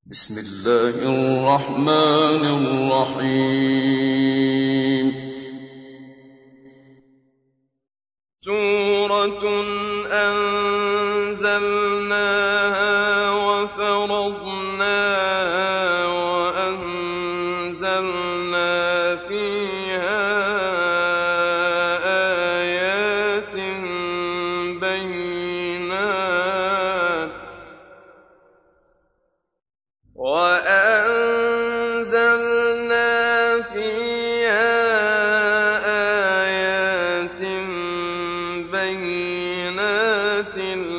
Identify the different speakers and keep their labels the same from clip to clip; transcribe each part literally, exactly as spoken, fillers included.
Speaker 1: بسم الله الرحمن الرحيم.
Speaker 2: سورة أنزلناها وفرضناها وأنزلنا فيها آيات بينات وأنزلنا فيها آيات بينات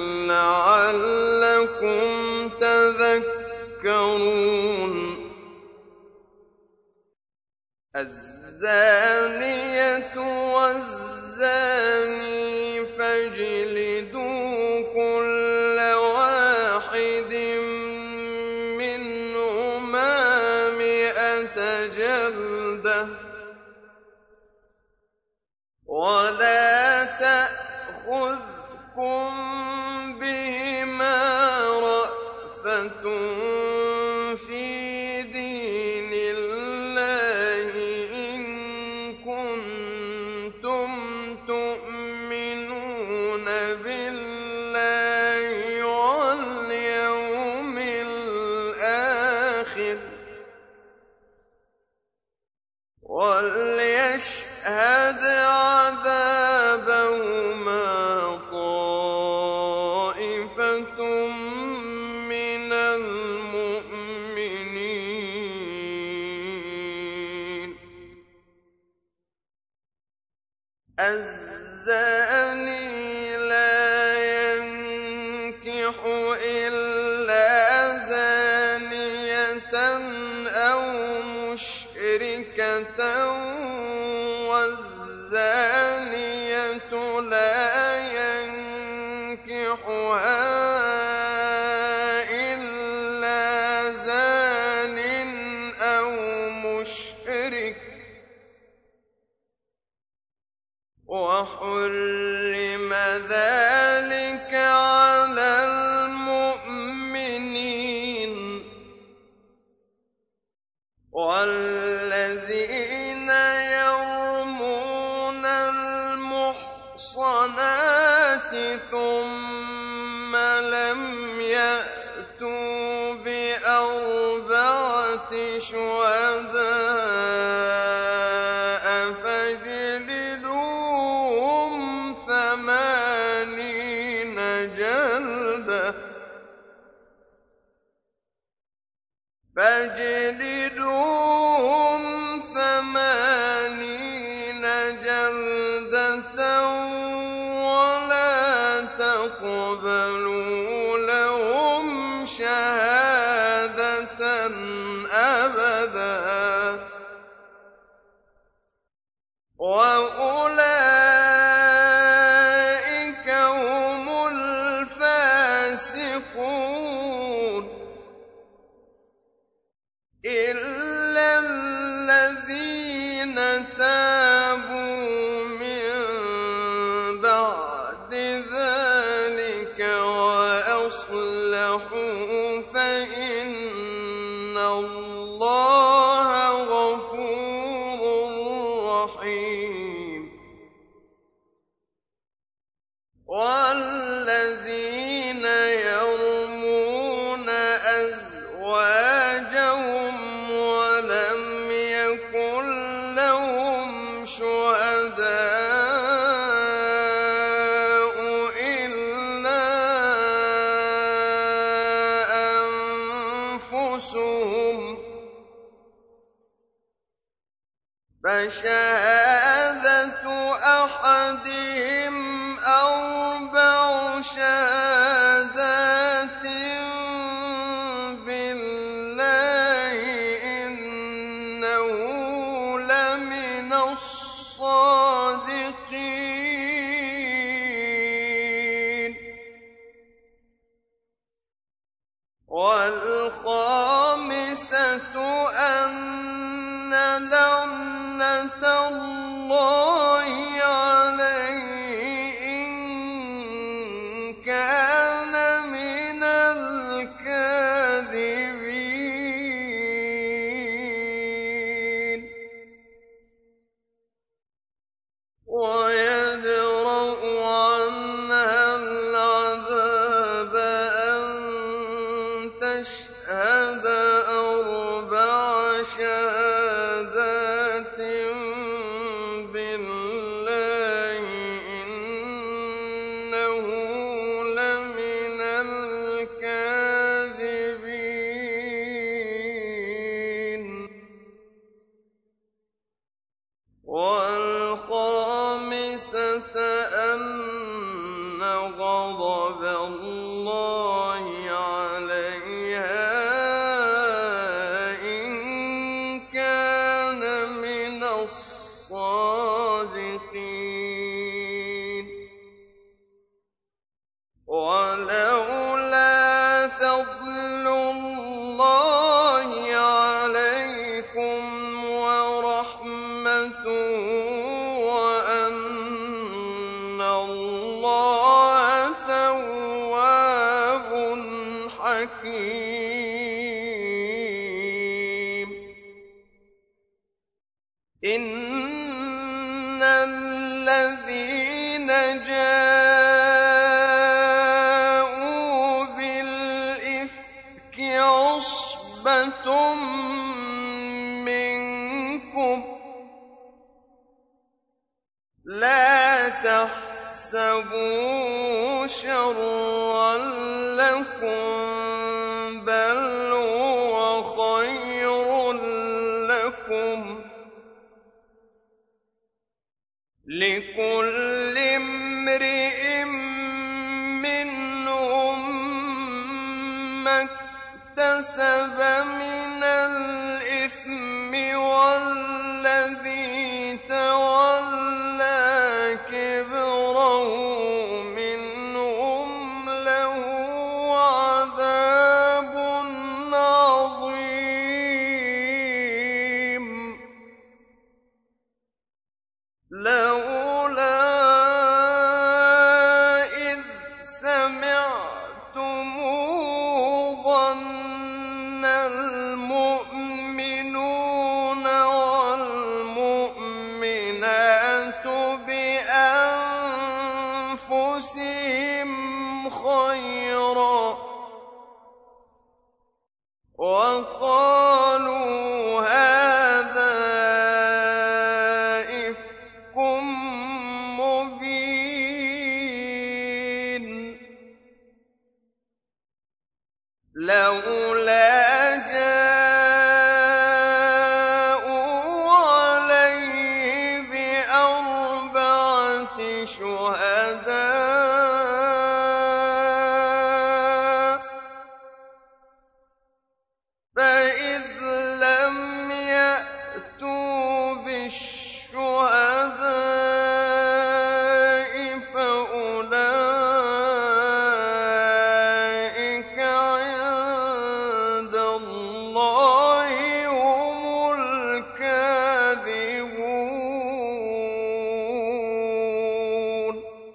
Speaker 2: لعلكم تذكرون. الزانية والزاني فاجلدوا كل واحد منهما مئة جلدة ولا تأخذكم بهما رأفة في دين الله إن كنتم تؤمنون بالله واليوم الآخر وليشهد عذابهما طائفة من المؤمنين. الزاني لا ينكح إلا زانية أو مشركة والزانية لا ينكحها إلا زان أو مشرك وحرم ذلك على المؤمنين. والذين يرمون المحصنات ثم لم يأتوا بأربعة شهداء فاجلدوهم ثمانين جلدة فاجلدوهم ثمانين جلدة ولا تقبلوا لهم شهادة أبدا وأولئك هم الفاسقون إلا الذين تابوا من بعد ذلك وأصلحوا فإن الله غفور رحيم. والذين يرمون أزواجهم ولم يكن لهم شهداء إلا أنفسهم فشهادة أحدهم أربع شهادات بالله إنه لمن الصادقين. والخامسة أن لعنة الله عليه إن كان نشهد أربع شهادات بالله إنه لمن الكاذبين والخامسة أن غضب الله عليها إن كان من الصادقين ولولا فضل الله عليكم ورحمته وأن الله تواب حكيم إن الذين جاءوا بالإفك عصبة منكم لا تحسبوا شرا لكم بل هو خير لكم لكل امرئ منهم ما اكتسب من الإثم والذي تولى كبره منهم له عذاب عظيم لولا إذ سمعتموه ظن المؤمنون والمؤمنات بأنفسهم خيرا وقالوا هذا إفك مبين لولا جاءوا عليه بأربعة شهداء فإذ لم يأتوا بالشهداء فأولئك عند الله هم الكاذبون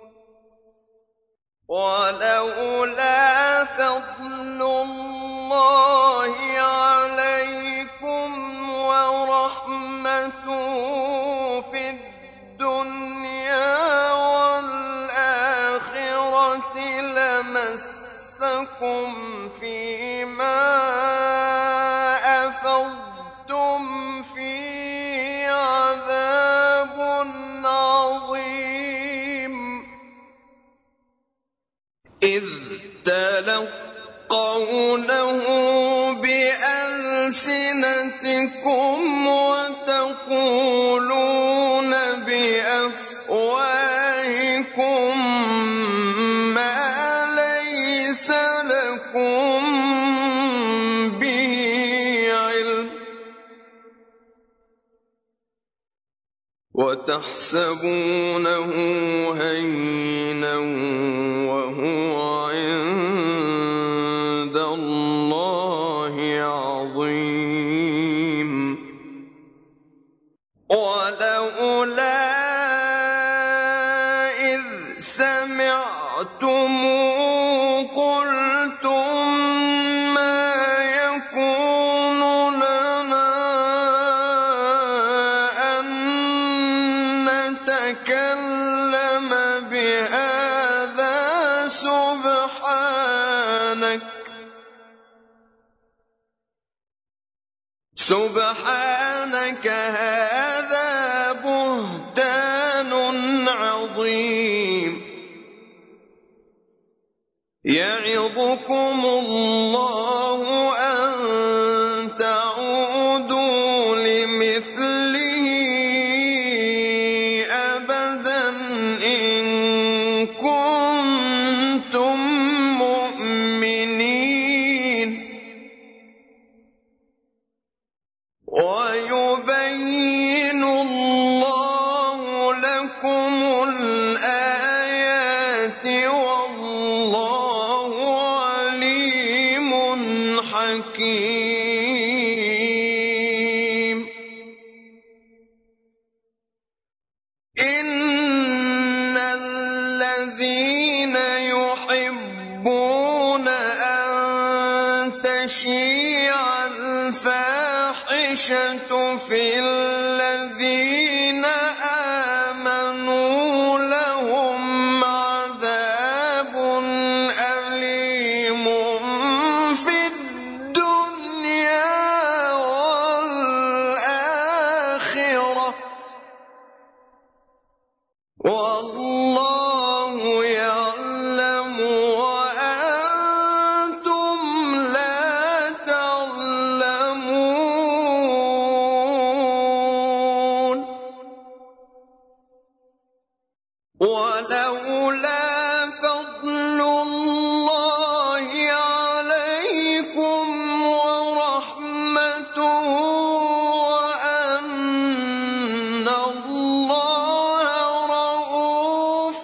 Speaker 2: ولولا فضل الله عليكم ورحمته في الدنيا والآخرة لمسكم فيما أفضتم فيه عذاب عظيم إذ تلقونه بألسنتكم وتقولون بأفواهكم ما ليس لكم به علم وتحسبونه هينا وهو عند الله عظيم ولولا إذ سمعتموه قلتم ما يكون لنا أن نتكلم بهذا سبحانك سبحانك هذا بهتان عظيم يعظكم الله أن تعودوا لمثله أبدا إن كنتم مؤمنين ويبين الله لكم الآيات والله عليم حكيم إن الذين يحبون أن تشيع الفاحشة في الذين آمنوا لهم عذاب أليم في الدنيا والآخرة والله يعلم وأنتم لا تعلمون ولولا فضل الله عليكم ورحمته وأن الله رؤوف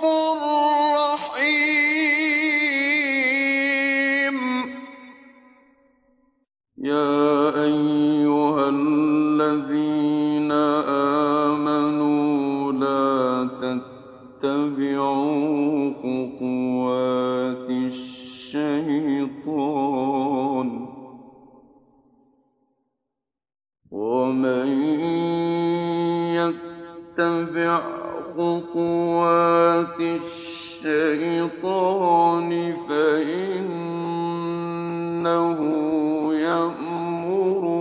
Speaker 2: رحيم
Speaker 1: يا أيها الذين آمنوا لا تتبعوا خطوات الشيطان ومن يتبع خطوات الشيطان فإنه يأمر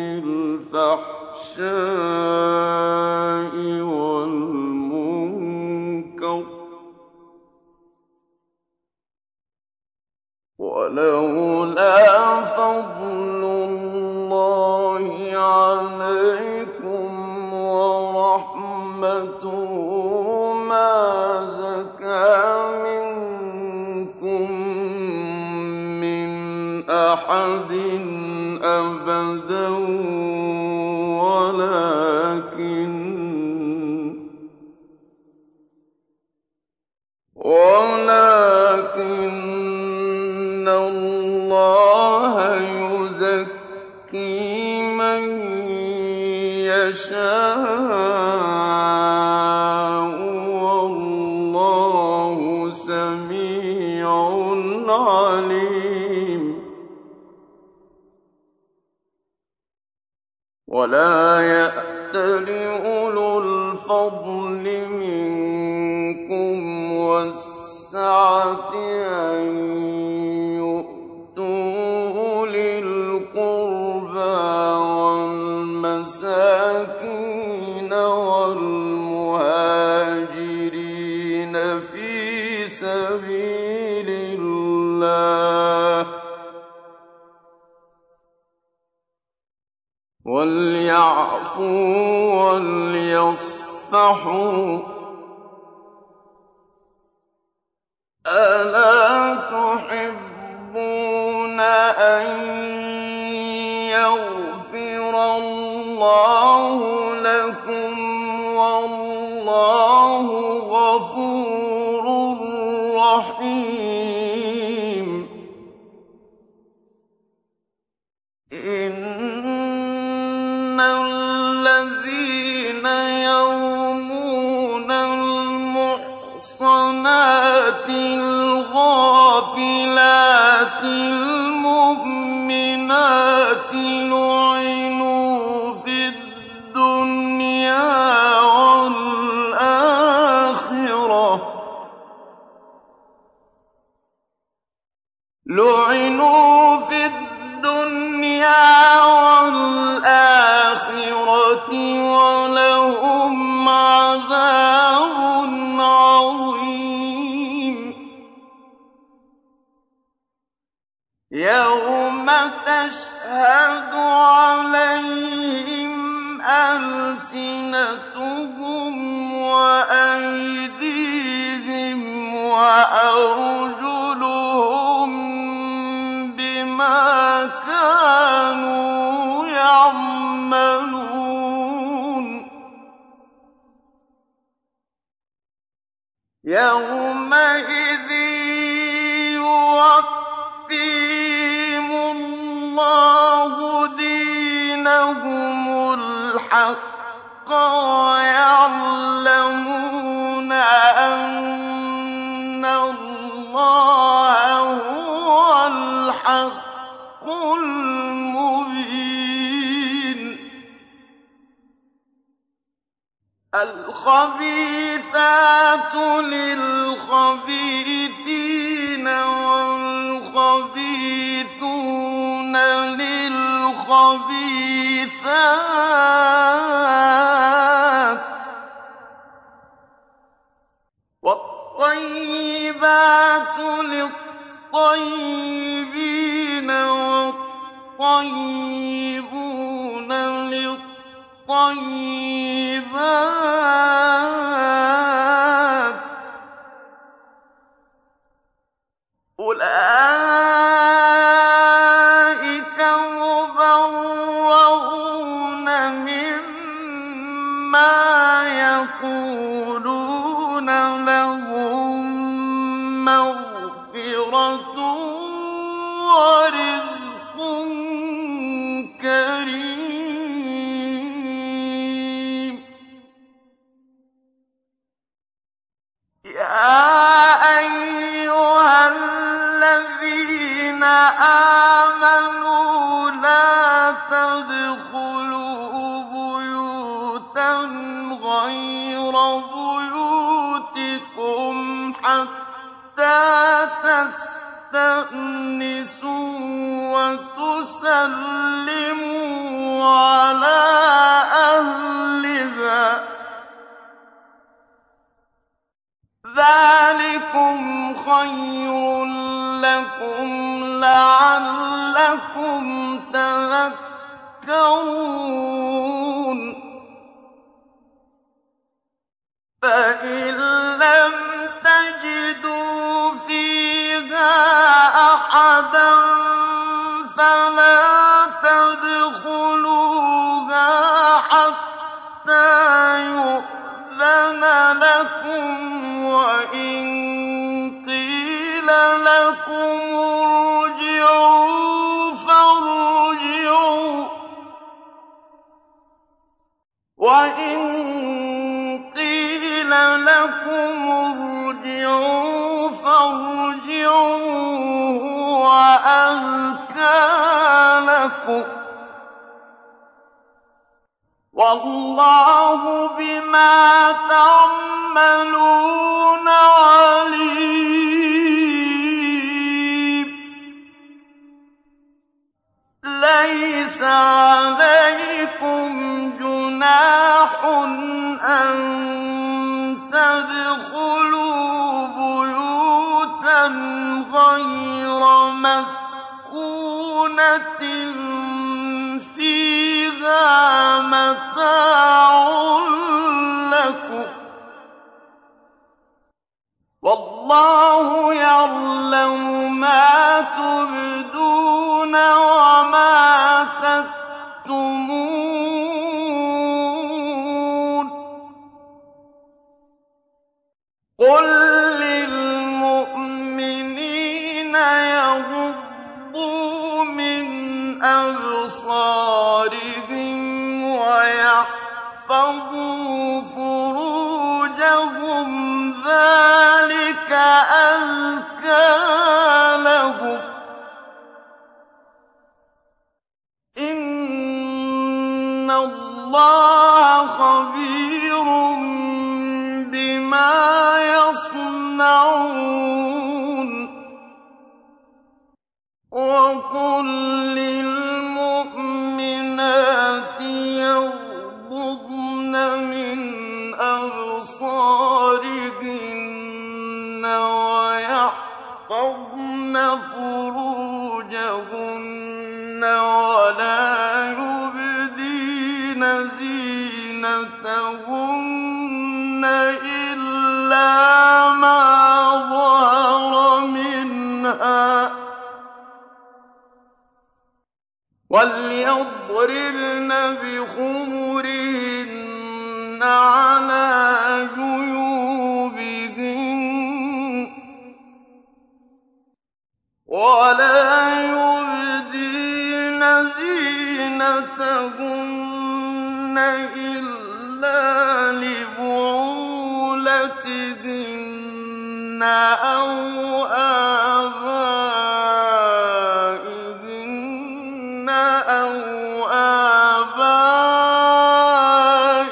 Speaker 1: بالفحشاء والمنكر ولولا فضل الله عليكم ورحمته ما زكى منكم من أحد أبدا ولكن ولكن الله يزكي من يشاء والله سميع عليم ولا يأتل أولو الفضل منكم والسعة أن يؤتوا أولي القربى والمساكين والمهاجرين في سبيل الله وليعفوا وليصفحوا ألا تحبون أن يغفر الله لكم والله غفور رحيم إن الذين يرمون المحصنات الغافلات المؤمنات لعنوا في الدنيا والآخرة لعنوا في الدنيا والآخرة تَشْهَدُ عَلَيْهِمْ أَلْسِنَتُهُمْ وَأَيْدِيهِمْ وَأَرْجُلُهُم بِمَا كَانُوا يَعْمَلُونَ يَوْمَئِذٍ يُوَفِّيهِمُ اللَّهُ دِينَهُمُ الْحَقَّ وَيَعْلَمُونَ أَنَّ اللَّهَ هُوَ الْحَقُّ الْمُبِينُ الْخَبِيثَاتُ لِلْخَبِيثِينَ وَالْخَبِيثُونَ لِلْخَبِيثَاتِ وَالطَّيِّبَاتُ لِلطَّيِّبِينَ وَالطَّيِّبُونَ لِلطَّيِّبَاتِ أُولَٰئِكَ مُبَرَّءُونَ مِمَّا يَقُولُونَ لَهُم مَّغْفِرَةٌ وَرِزْقٌ كَرِيمٌ يَا أَيُّهَا الَّذِينَ آمَنُوا لَا تَدْخُلُوا بُيُوتًا غَيْرَ بُيُوتِكُمْ حَتَّىٰ تَسْتَأْنِسُوا وَتُسَلِّمُوا عَلَىٰ أَهْلِهَا ۚ ذَٰلِكُمْ خَيْرٌ لَّكُمْ لَعَلَّكُمْ تَذَكَّرُونَ فَإِن لَّمْ تَجِدُوا فِيهَا أَحَدًا فَلَا تَدْخُلُوهَا حَتَّىٰ يُؤْذَنَ لَكُمْ ۖ وَإِن قِيلَ لَكُمُ ارْجِعُوا فَارْجِعُوا ۖ وَإِن قِيلَ لَكُمُ ارْجِعُوا فَارْجِعُوا هُوَ أَزْكَىٰ لَكُمْ ۚ وَاللَّهُ بِمَا تَعْمَلُونَ عَلِيمٌ لَّيْسَ عَلَيْكُمْ جُنَاحٌ أَن تَدْخُلُوا بُيُوتًا غَيْرَ مَسْكُونَةٍ فِيهَا مَتَاعٌ لَّكُمْ ۚ وَاللَّهُ يَعْلَمُ مَا تُبْدُونَ وَمَا تَكْتُمُونَ قُل لِّلْمُؤْمِنِينَ يَغُضُّوا مِنْ أَبْصَارِهِمْ وَيَحْفَظُوا فُرُوجَهُمْ ۚ ذَٰلِكَ أَزْكَىٰ لَهُمْ ۗ إِنَّ اللَّهَ خَبِيرٌ بِمَا يَصْنَعُونَ وَقُل لِّلْمُؤْمِنَاتِ يَغْضُضْنَ مِنْ أَبْصَارِهِنَّ وَيَحْفَظْنَ فُرُوجَهُنَّ وَلَا إِلَّا مَا ظَهَرَ مِنْهَا ۚ وَلْيَضْرِبْنَ بِخُمُرِهِنَّ عَلَىٰ جُيُوبِهِنَّ وَلَا يُبْدِينَ زِينَتَهُنَّ إِلَّا لِبُعُولَتِهِنَّ أَوْ آبَائِهِنَّ أَوْ آبَاءِ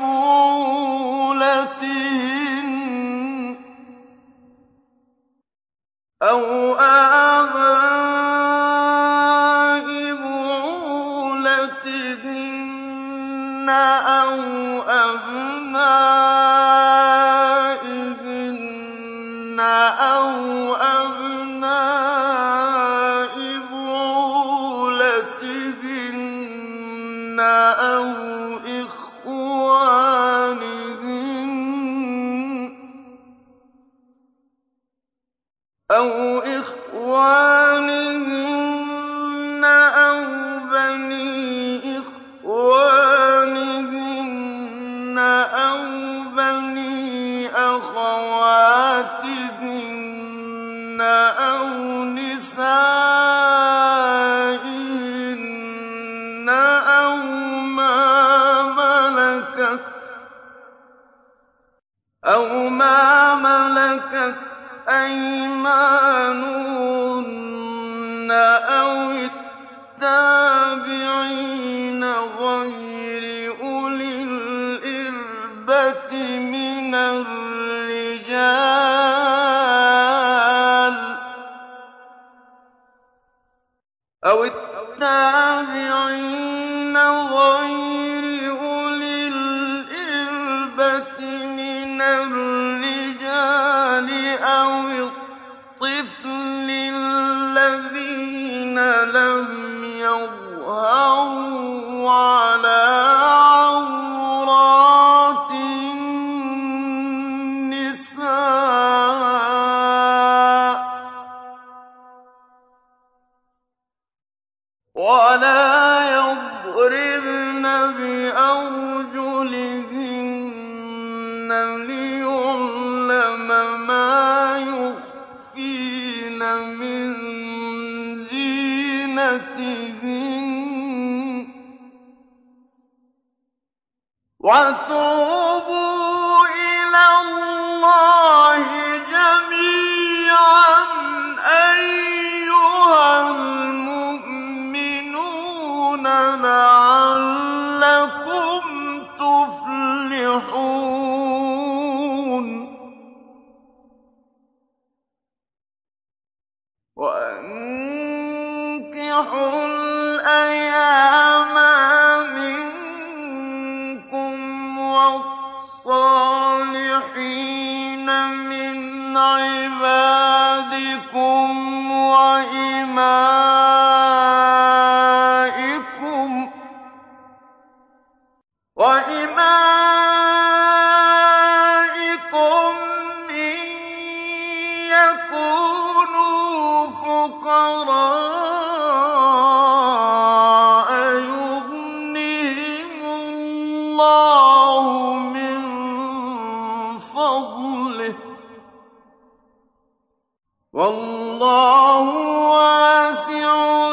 Speaker 1: بُعُولَتِهِنَّ أَوْ آبَاءِ بُعُولَتِهِنَّ أَوْ أَبْنَائِهِنَّ أَوْ أَبْنَاءِ بُعُولَتِهِنَّ أَوْ إِخْوَانِهِنَّ أَوْ إِخْوَانِهِنَّ أَوْ بَنِي إِخْوَانِهِنَّ أَوْ بَنِي أَخَوَاتِهِنَّ أَوْ نِسَائِهِنَّ أَوْ مَا مَلَكَتْ أَوْ مَا مَلَكَتْ أَيْمَانُهُنَّ أَوِ التَّابِعِينَ غَيْرِ أُولِي الْإِرْبَةِ مِنَ الرِّجَالِ أَوِ التَّابِعِينَ غَيْرِ أُولِي الْإِرْبَةِ مِنَ الرِّجَالِ أَوِ الطِّفْلِ الَّذِينَ لَمْ يَظْهَرُوا عَلَىٰ عَوْرَاتِ النِّسَاءِ ۖ وَلَا يَضْرِبْنَ بِأَرْجُلِهِنَّ لِيُعْلَمَ مَا يُخْفِينَ مِن زِينَتِهِنَّ ۚ وَتُوبُوا إِلَى اللَّهِ جَمِيعًا أَيُّهَا الْمُؤْمِنُونَ لَعَلَّكُمْ تُفْلِحُونَ وَأَنكِحُوا الْأَيَامَىٰ مِنكُمْ وَالصَّالِحِينَ مِنْ عِبَادِكُمْ وَإِمَائِكُمْ وَإِمَائِكُمْ إِن يَكُونُوا فُقَرَاءَ يُغْنِهِمُ اللَّهُ مِن فَضْلِهِ ۗ وَاللَّهُ وَاسِعٌ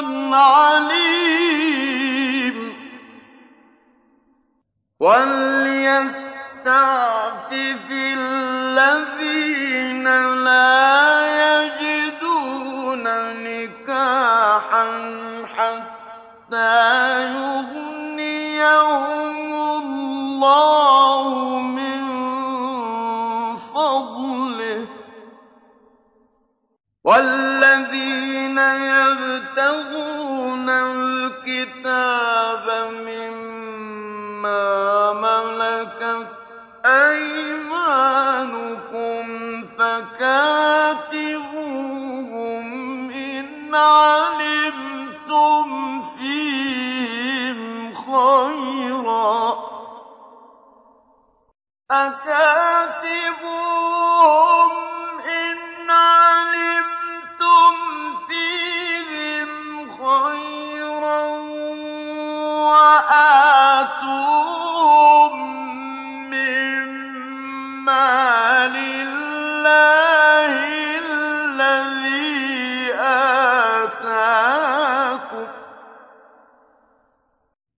Speaker 1: عَلِيمٌ. وَلْيَسْتَعْفِفِ الَّذِينَ لَا يَجِدُونَ نِكَاحًا حَتَّىٰ يُغْنِيَهُمُ اللَّهُ مِن فَضْلِهِ ۗ وَالَّذِينَ يَبْتَغُونَ الْكِتَابَ مِمَّا مَلَكَتْ أَيْمَانُكُمْ فَكَاتِبُوهُمْ إِنْ عَلِمْتُمْ فِيهِمْ خَيْرًا ۖ أَكَاتِبُوهُمْ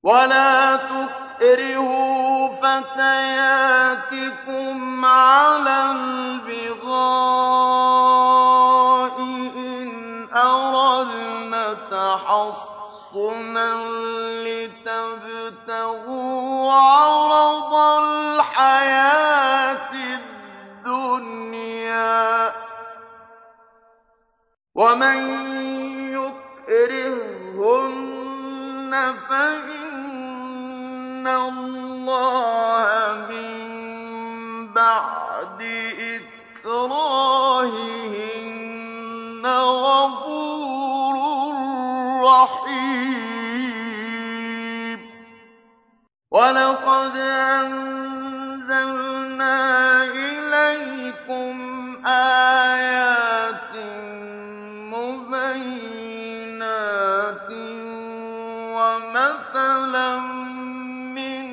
Speaker 1: ولا تكرهوا فتياتكم على البغاء إن أردنا تحصنا لتبتغوا عرض الحياة الدنيا ومن يكرههن فإن الله من بعد إكراههن غفور رحيم ولقد أنزلنا إليكم آيات مبينات ومثلا من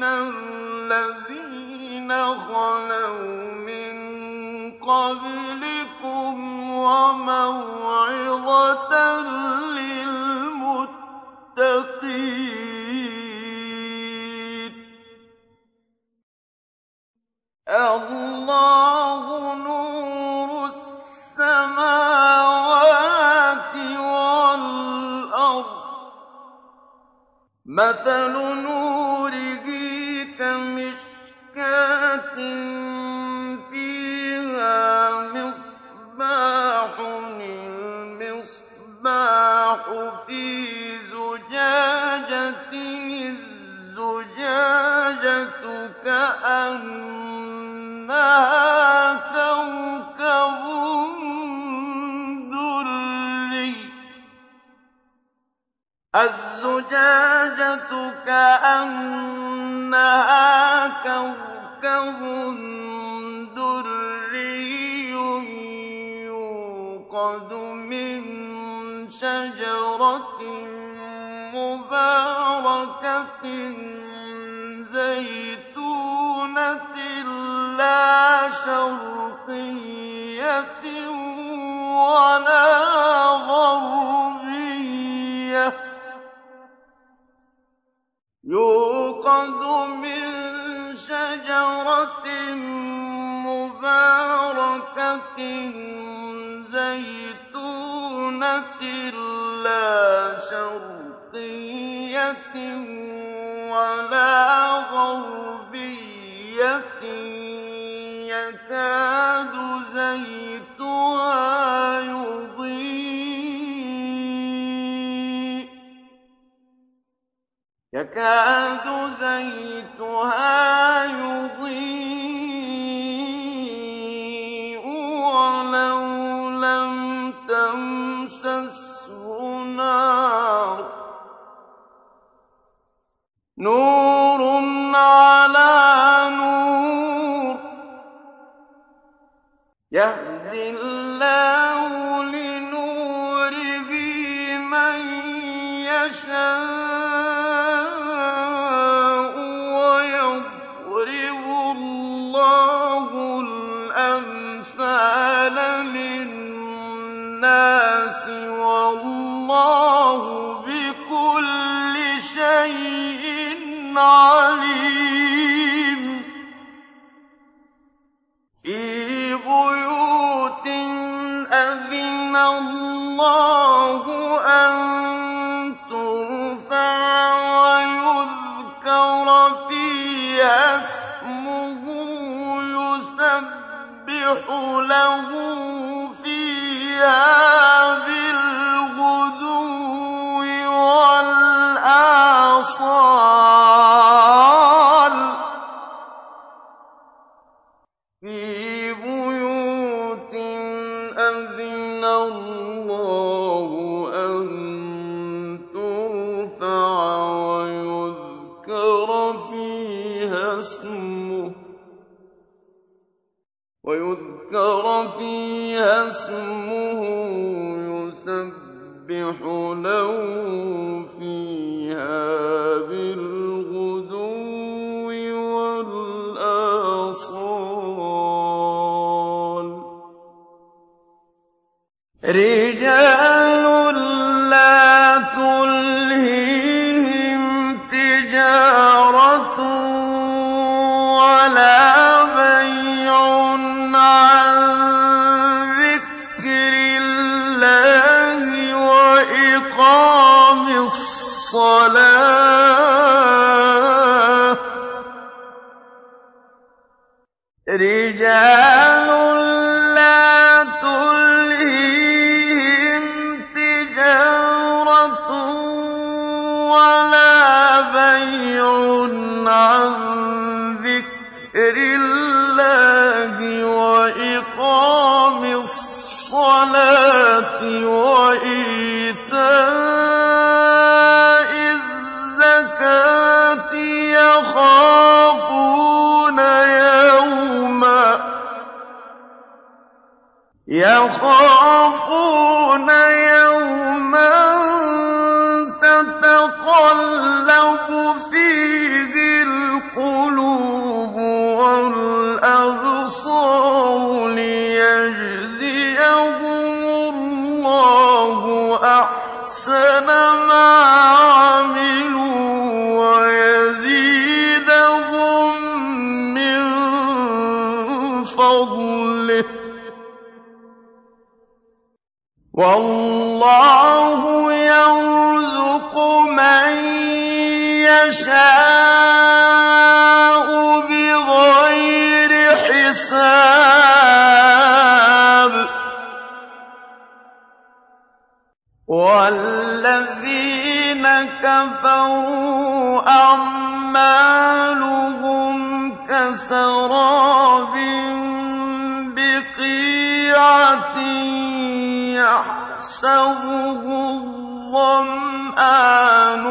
Speaker 1: الذين خلوا من قبلكم وموعظة للمتقين الله نور السماوات والأرض مثل نوره كمشكاة فيها مصباح المصباح في زجاجة الزجاجة كأنها كوكب دري الزجاجة كأنها كوكب دري يوقد من شجرة مباركة زيتونة لا شرقية ولا غربية يوقد من شجرة مباركة زيتونة لا شرقية ولا غربية يكاد زيتها يضيء يكاد زيتها يضيء ولو لم تمسسه نار نور على نور يهدي الله لنوره من يشاء ويضرب الله الأمثال للناس والله بكل شيء عليم في بيوت أذن الله أن ترفع ويذكر فيها اسمه يسبح له فيها بالغدو والآصال في بيوت أذن الله أن ترفع ويذكر فيها اسمه ويذكر فيها اسمه يسبح له فيها بالغدو والآصال رجال لا تلهيهم تجارة
Speaker 2: رِجَالٌ لَّا تُلْهِيهِمْ تِجَارَةٌ وَلَا بَيْعٌ عَن ذِكْرِ اللَّهِ وَإِقَامِ الصَّلَاةِ وَإِيتَاءِ الزَّكَاةِ يَخَافُونَ يَوْمًا يَخَافُونَ يَوْمًا تَتَقَلَّبُ فِيهِ الْقُلُوبُ وَالْأَبْصَارُ لِيَجْزِيَهُمُ اللَّهُ أَحْسَنَ مَا عَمِلُوا وَيَزِيدَهُم مِّن فَضْلِهِ ۗ وَاللَّهُ يَرْزُقُ مَن يَشَاءُ بِغَيْرِ حِسَابٍ وَالَّذِينَ كَفَرُوا أَعْمَالُهُمْ كَسَرَابٍ بِقِيعَةٍ يَحْسَبُهُ الظَّمْآنُ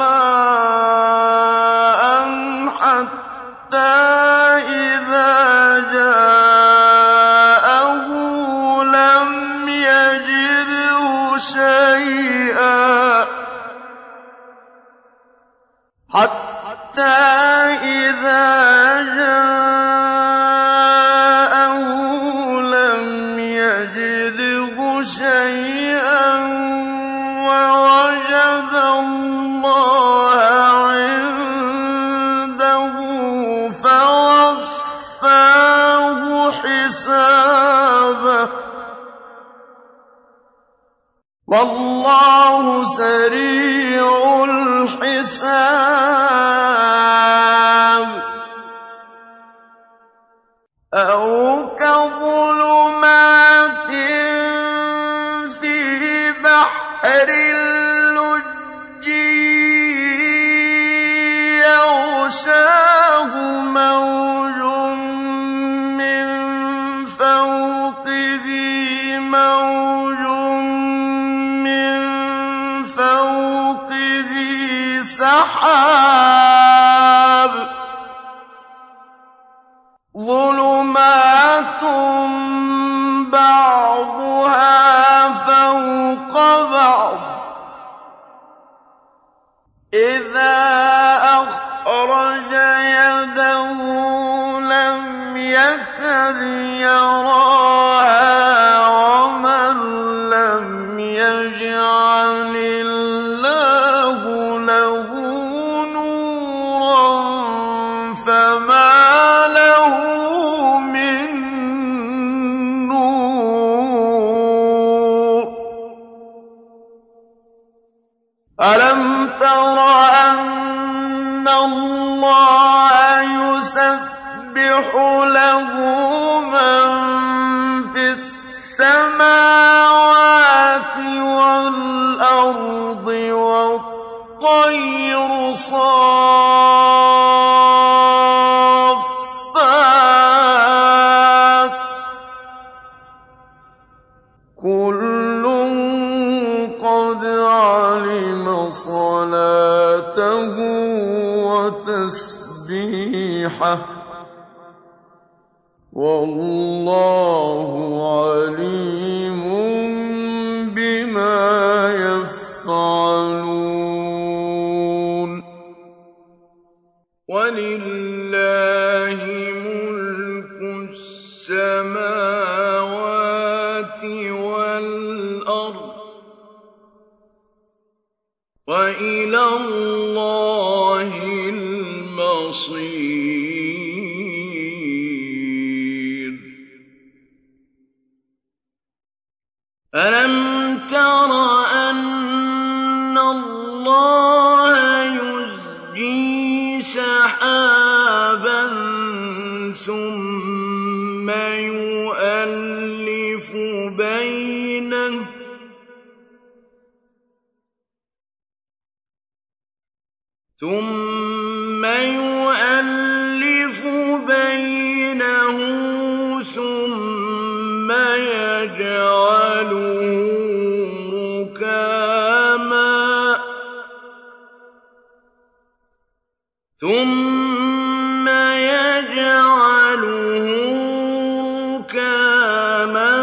Speaker 2: مَاءً حَتَّىٰ إِذَا جَاءَهُ لَمْ يَجِدْهُ شَيْئًا حَتَّىٰ إِذَا جَاءَهُ لَمْ يَجِدْهُ شَيْئًا وَوَجَدَ اللَّهَ عِندَهُ فَوَفَّاهُ حِسَابَهُ ۗ وَاللَّهُ سَرِيعُ الْحِسَابِ أَوْ كَظُلُمَاتٍ فِي بَحْرٍ لُّجِّيٍّ يَغْشَاهُ مَوْجٌ مِّن فَوْقِهِ مَوْجٌ مِّن فَوْقِهِ سَحَابٌ ظُلُمَاتٌ بَعْضُهَا فَوْقَ بَعْضٍ إِذَا أَخْرَجَ يَدَهُ لَمْ يَكَدْ يَرَاهَا وَمَن لَّمْ يَجْعَلِ اللَّهُ لَهُ نُورًا فَمَا لَهُ مِن نُّورٍ أَلَمْ تَرَ أَنَّ اللَّهَ يُسَبِّحُ لَهُ مَن فِي السَّمَاوَاتِ وَالْأَرْضِ وَالطَّيْرُ صَافَّاتٍ ۖ كُلٌّ قَدْ عَلِمَ صَلَاتَهُ وَتَسْبِيحَهُ ۗ وَاللَّهُ عَلِيمٌ بِمَا يَفْعَلُونَ وَلِلَّهِ مُلْكُ السَّمَاوَاتِ وَالْأَرْضِ ۚ وَإِلَى اللَّهِ الْمَصِيرُ أَلَمْ تَرَ أَنَّ اللَّهَ يُزْجِي سَحَابًا ثُمَّ ثم يؤلف بينه ثم يؤلف بينه ثم يجعله ركاما ثم يجعله ركاما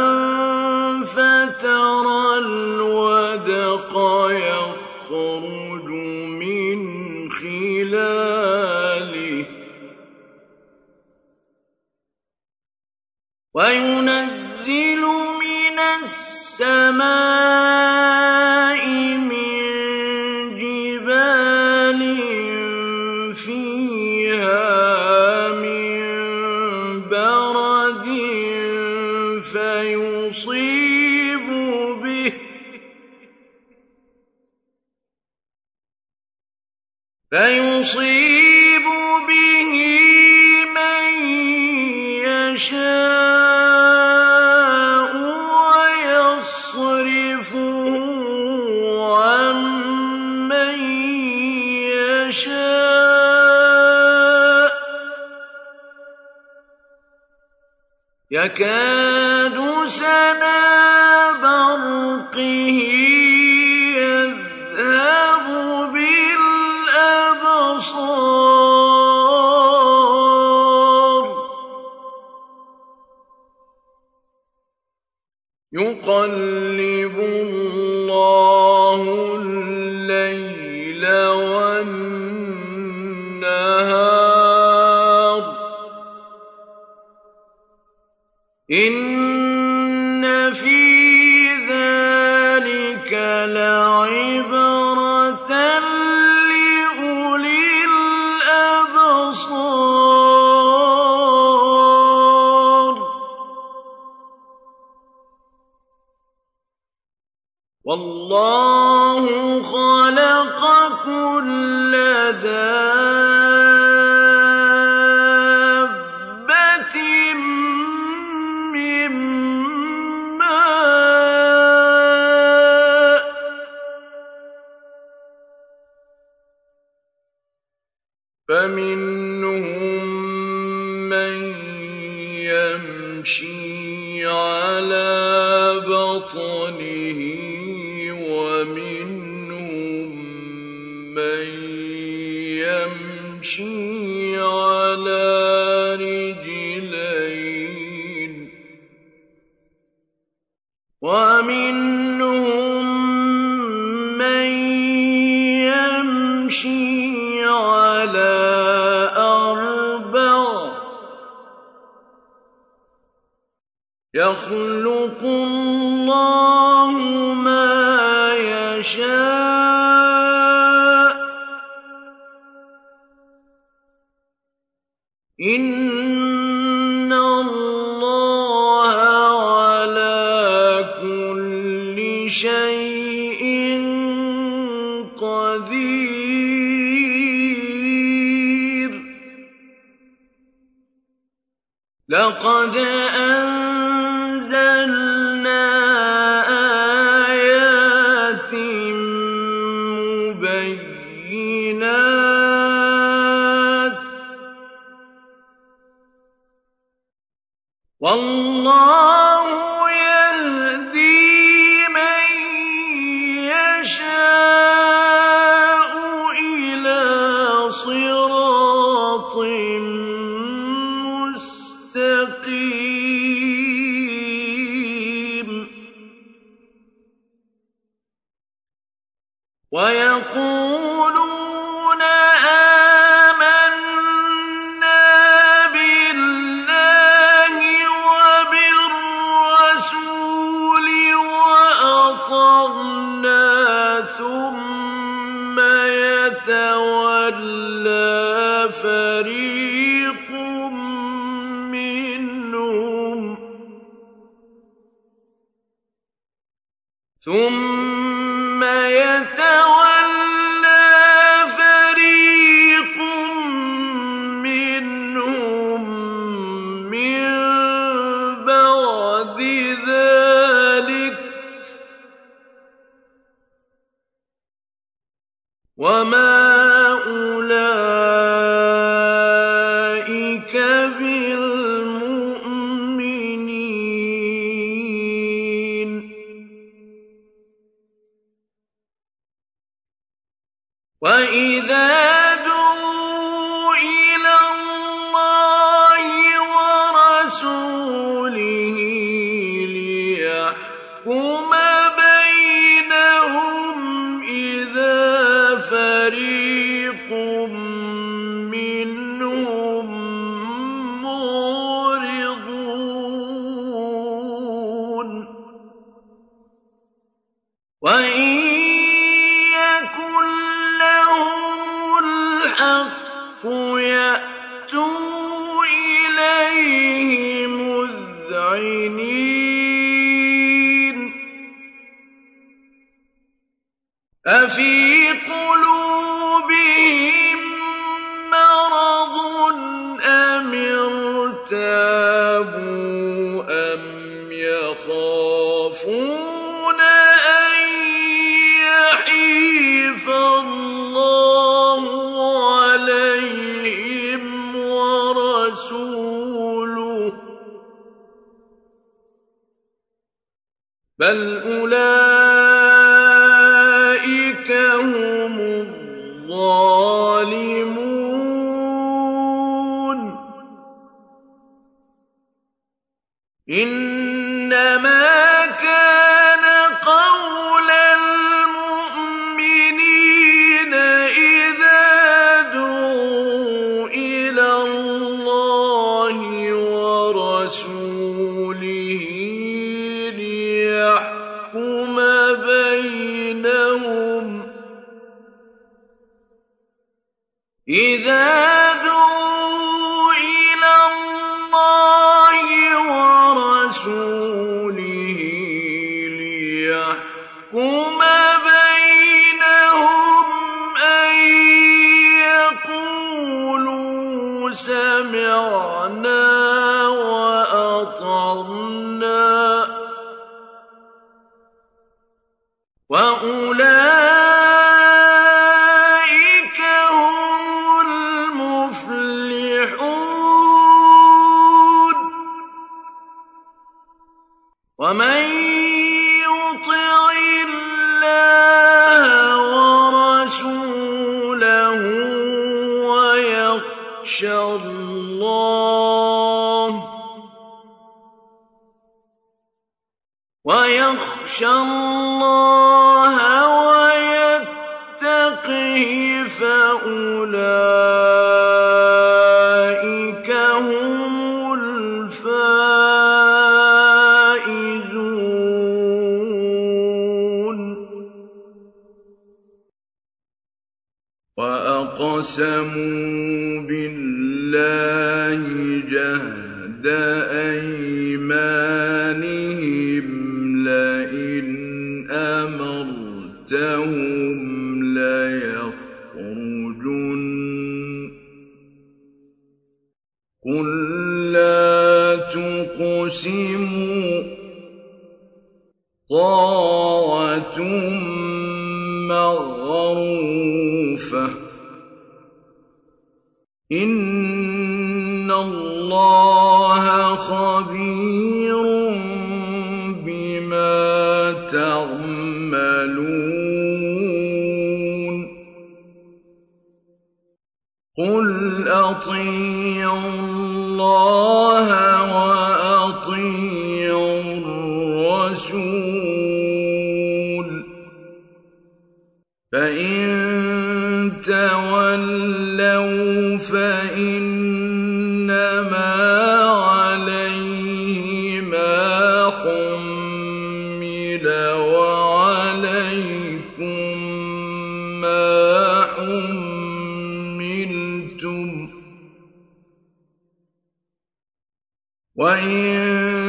Speaker 2: فترى الودق يخرج من خلاله وينزل من السماء من جبال فيها من برد فيصيب به فيصيب به من يشاء ويصرفه عن من يشاء يكاد سنا برقه يذهب بالأبصار يقلب الله الليل والنهار إن في ذلك لعبرة لأولي الأبصار والله خلق كل دابة من ماء فمنهم من يمشي على بطنه ومنهم من يمشي على رجلين ومنهم من يمشي على أربع يخلق الله ما يشاء إن الله على كل شيء قدير لقد أنزلنا آيات مبينات والله يهدي من يشاء إلى صراط مستقيم ويقولون آمنا بالله وبالرسول وأطعنا ثم يتولى فريق منهم ثم يتولى فريق منهم من وَإِذَا دُعُوا إِلَى اللَّهِ وَرَسُولِهِ لِيَحْكُمَ بَيْنَهُمْ إِذَا فَرِيقٌ مِّنْهُم مُّعْرِضُونَ وَإِن يَكُن لَّهُمُ الْحَقُّ يَأْتُوا إِلَيْهِ مُذْعِنِينَ أَفِي قُلُوبِهِم مَّرَضٌ أَمِ ارْتَابُوا أَمْ يَخَافُونَ أَن يَحِيفَ اللَّهُ عَلَيْهِمْ وَرَسُولُهُ ۚ بَلْ أُولَٰئِكَ هُمُ الظَّالِمُونَ إِنَّمَا كَانَ قَوْلَ الْمُؤْمِنِينَ إِذَا دُعُوا إِلَى اللَّهِ وَرَسُولِهِ لِيَحْكُمَ بَيْنَهُمْ إِذَا دُعُوا إِلَى اللَّهِ وَرَسُولِهِ لِيَحْكُمَ بَيْنَهُمْ أَن يَقُولُوا سَمِعْنَا وَأَطَعْنَا ۚ وَأُولَٰئِكَ هُمُ الْمُفْلِحُونَ وَمَن يُطِعِ اللَّهَ وَرَسُولَهُ وَيَخْشَ اللَّهَ وَيَخْشَ اللَّهَ وَيَتَّقْهِ فَأُولَٰئِكَ هُمُ الْفَائِزُونَ وَأَقْسَمُوا بِاللَّهِ جَهْدَ أَيْمَانِهِمْ لَئِنْ أَمَرْتَهُمْ لَيَخْرُجُنَّ قُل لَّا تُقْسِمُوا طَاعَةٌ مَّعْرُوفَةٌ إِنَّ اللَّهَ خَبِيرٌ بِمَا تَعْمَلُونَ قُلْ أَطِيعُوا اللَّهَ وَأَطِيعُوا الرَّسُولَ ۚ فَإِن تَوَلَّوْا فَإِنَّمَا عَلَيْهِ مَا حُمِّلَ وَعَلَيْكُم مَّا حُمِّلْتُمْ ۖ وَإِن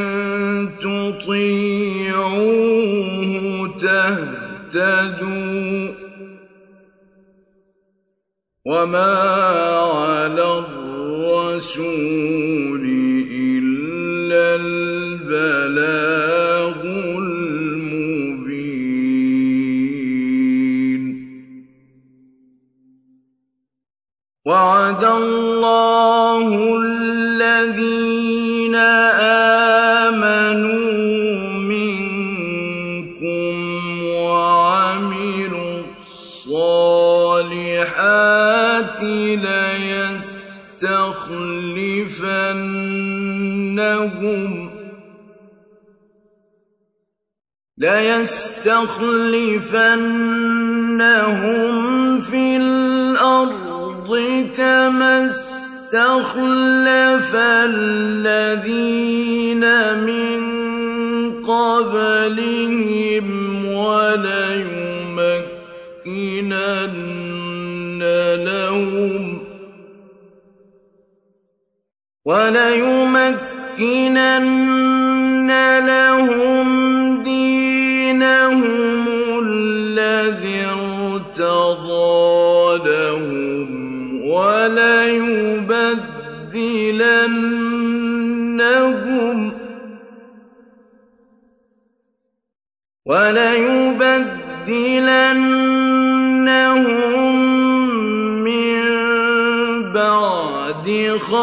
Speaker 2: تُطِيعُوهُ تَهْتَدُوا ۚ وَمَا عَلَى الرَّسُولِ إِلَّا الْبَلَاغُ الْمُبِينُ وَعَدَ اللَّهُ الَّذِينَ آمَنُوا مِنكُمْ وَعَمِلُوا الصَّالِحَاتِ ليستخلفنهم ليستخلفنهم في الأرض كما استخلف الذين من قبلهم وليمكنن لهم وليمكنن لهم دينهم الذي ارتضى لهم وليبدلنهم وليبدلنهم من بعد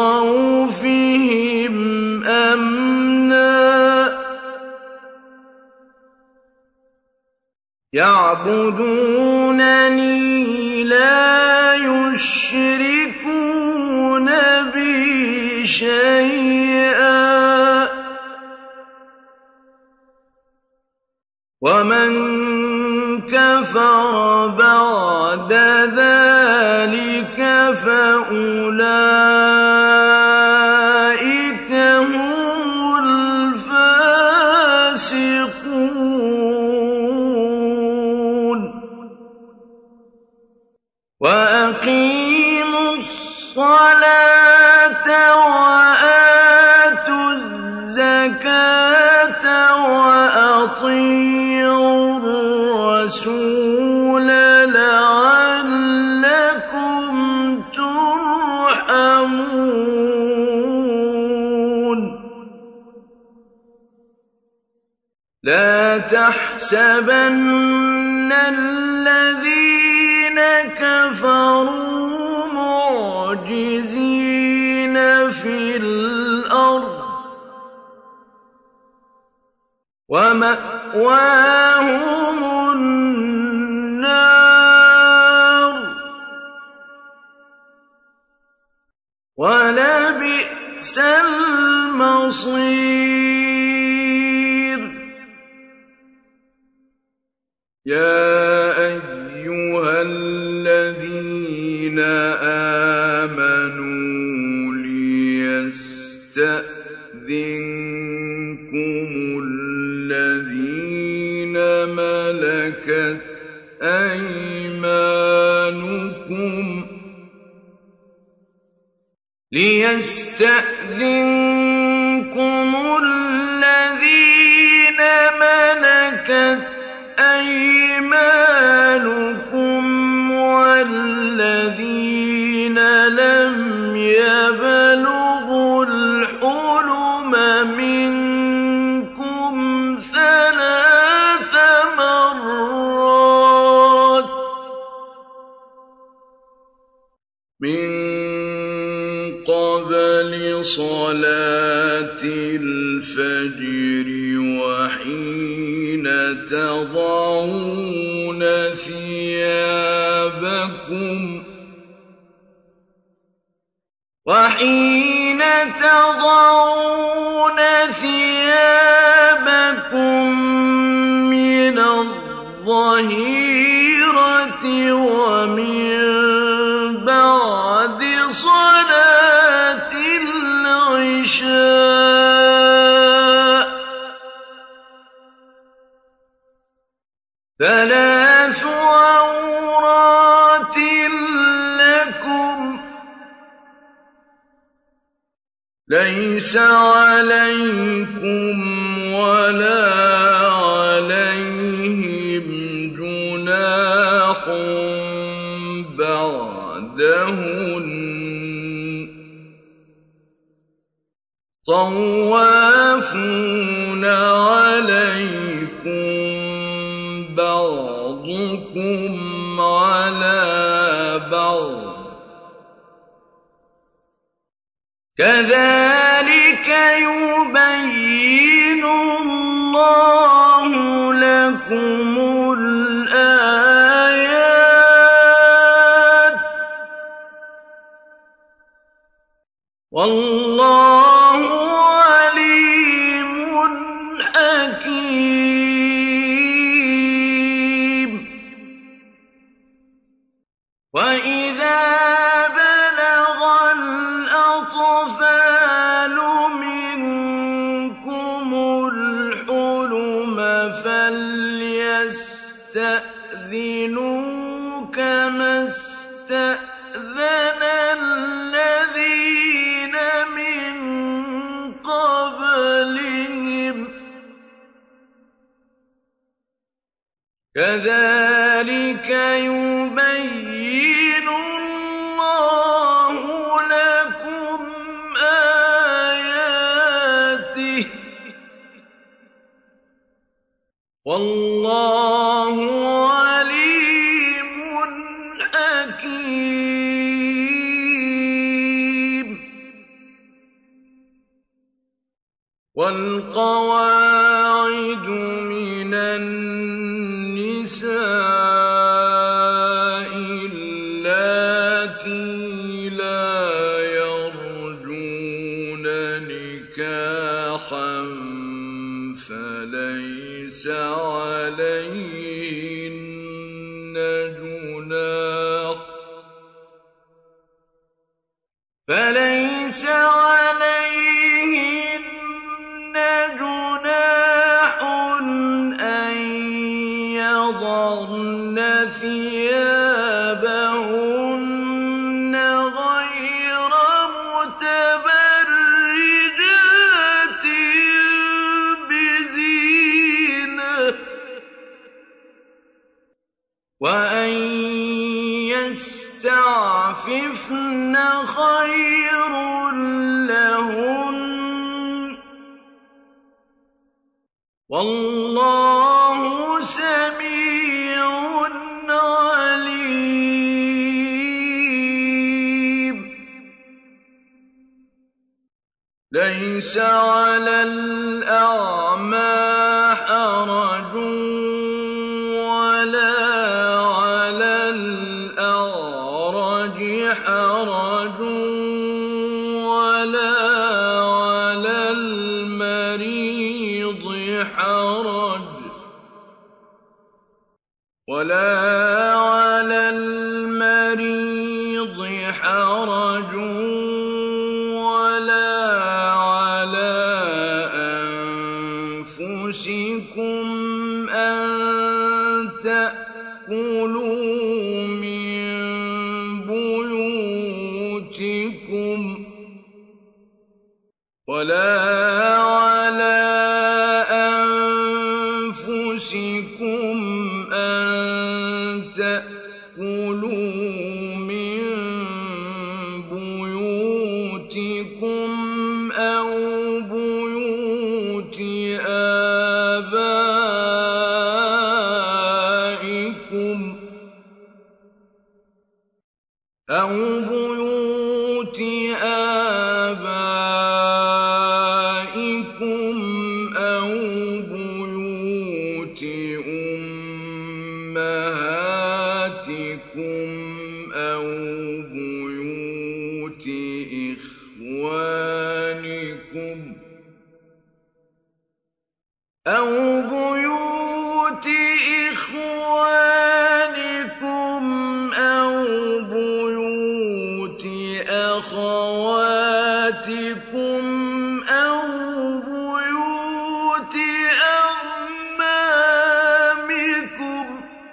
Speaker 2: خوفهم أمنا يعبدونني لا يشركون بي شيئا ومن كفر بعد ذلك فأولئك هم الفاسقون وأقيموا الصلاة وآتوا الزكاة وأطيعوا الرسول لعلكم ترحمون لا تحسبن الذين كفروا معجزين في الأرض ومأواهم النار ولبئس المصير يا أيها الذين آمنوا ليستأذنكم الذين ملكت أيمانكم ليستأذنكم الذين ملكت أيمانكم والذين لم يبلغوا الحلم منكم ثلاث مرات من قبل صلاة الفجر وحين تضعون ثيابكم وحين تضعون ثيابكم من الظهيرة ومن بعد صلاة العشاء ثلاث عورات لكم ليس عليكم ولا عليهم جناح بعدهن طوافون عليكم بعضكم على بعض كذلك يبين الله لكم الآيات والله عليم حكيم. وإذا بلغ الأطفال منكم الحلم فليستأذنوا كما استأذن الذين من قبلهم كذلك يبين الله لكم آياته والله عليم حكيم. والقواعد من النساء اللاتي لا يرجون نكاحا فليس عليهن جناح فليس عليهن جناح أن يضعن ثيابهن غير متبرجات بزينة وأن يستعففن خير لهن والله سميع عليم. ليس على الأعمى حرج ولا على الأعرج حرج ولا على المريض حرج ولا على المريض حرج ولا على أنفسكم أن تأكلوا من بيوتكم ولا على أنفسكم أن تأكلوا من بيوتكم أو بيوت آبائكم أو بيوت آبائكم أو بيوت أمهاتكم أو بيوت إخوانكم أو بيوت إخوانكم أو بيوت أخواتكم أو بيوت أعمامكم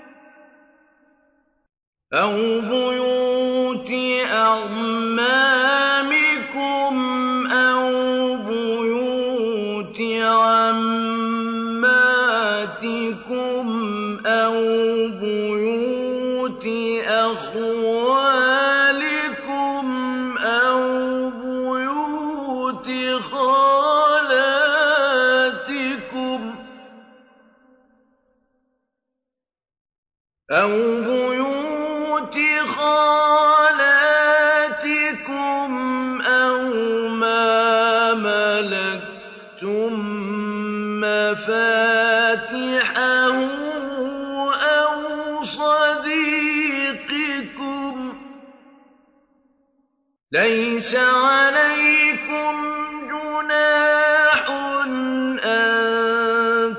Speaker 2: أو بيوت أعمامكم أو بيوت عماتكم أو بيوت أخوالكم أو بيوت خالاتكم أو بيوت خالاتكم أو ما ملكتم مفاتحه أو صديقكم ليس عليكم جناح أن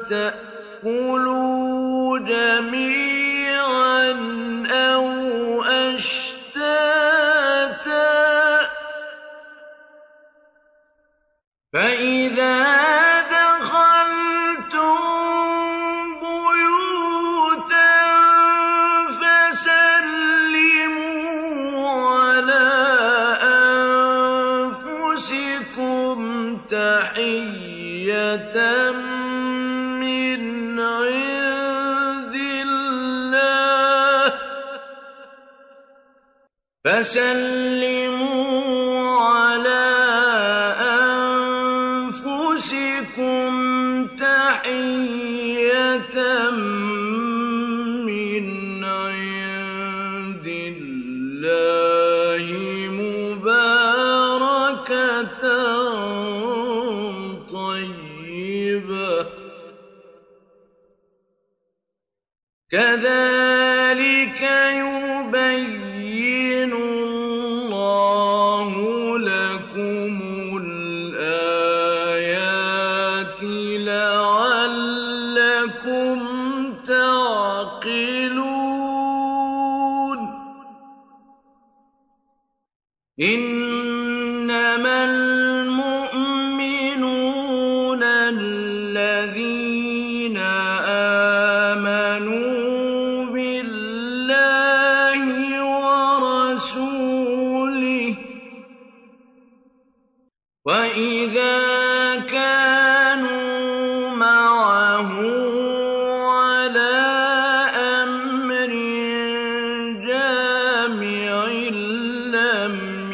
Speaker 2: تأكلوا جميعا أو أشتاتا فإذا دخلتم بيوتا فسلموا على أنفسكم تحية من عند الله فسلموا على أنفسكم تحية من عند الله مباركة طيبة كذلك يبين الله لكم الآيات لعلكم تعقلون إنما المؤمنون الذين آمنوا بالله ورسوله وإذا كانوا معه على أمر جامع لم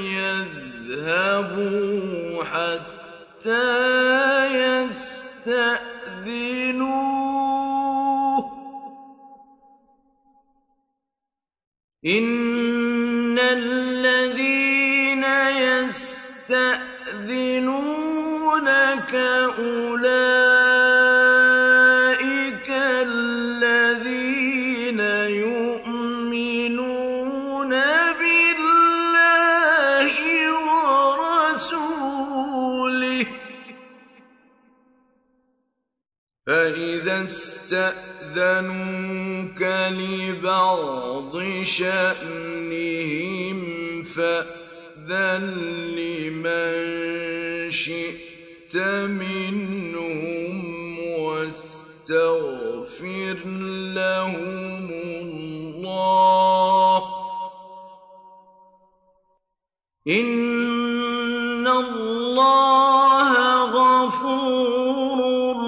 Speaker 2: يذهبوا حتى يستأذنوه إن الذين يستأذنونك أولئك الذين يؤمنون بالله ورسوله فإذا استأذنوك لبعض شأنهم فأذن لمن شئت منهم واستغفر لهم الله إن الله غفور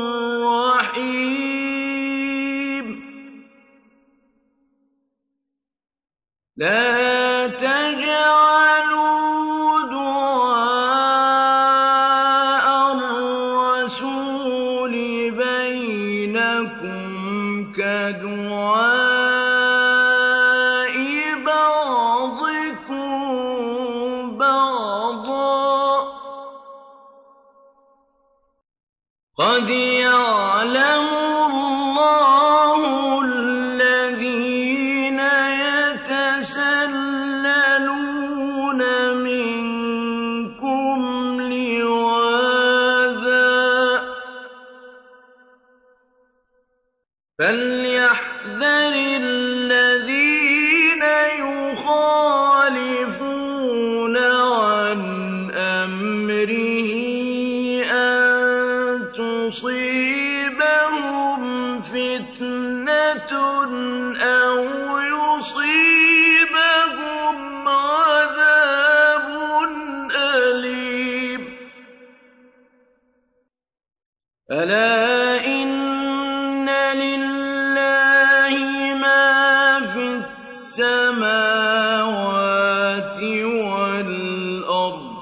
Speaker 2: رحيم لا تجعلوا دعاء الرسول بينكم كدعاء بعضكم بعضا قد يعلم الله الذين يتسللون منكم لواذا فليحذر الذين يخالفون عن أمره أن تصيبهم فتنة أو يصيبهم عذاب أليم ألا إن لله ما في السماوات والأرض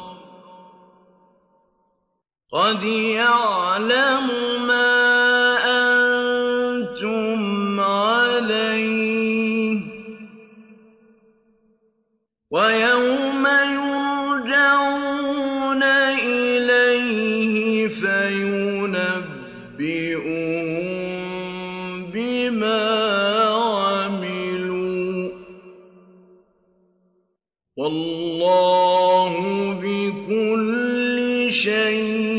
Speaker 2: قد يعلم ما أنتم عليه ويوم يرجعون إليه فينبئهم بما عملوا والله شيء